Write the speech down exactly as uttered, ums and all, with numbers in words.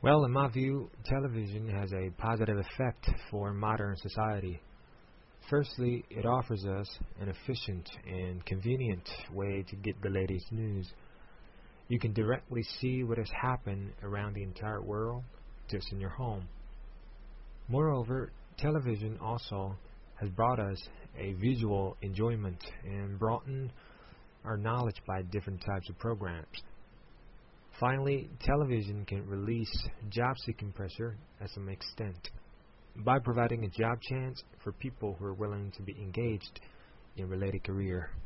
Well, in my view, television has a positive effect for modern society. Firstly, it offers us an efficient and convenient way to get the latest news. You can directly see what has happened around the entire world just in your home. Moreover, television also has brought us a visual enjoyment and broadened our knowledge by different types of programs. Finally, television can release job seeking pressure at some extent by providing a job chance for people who are willing to be engaged in related career.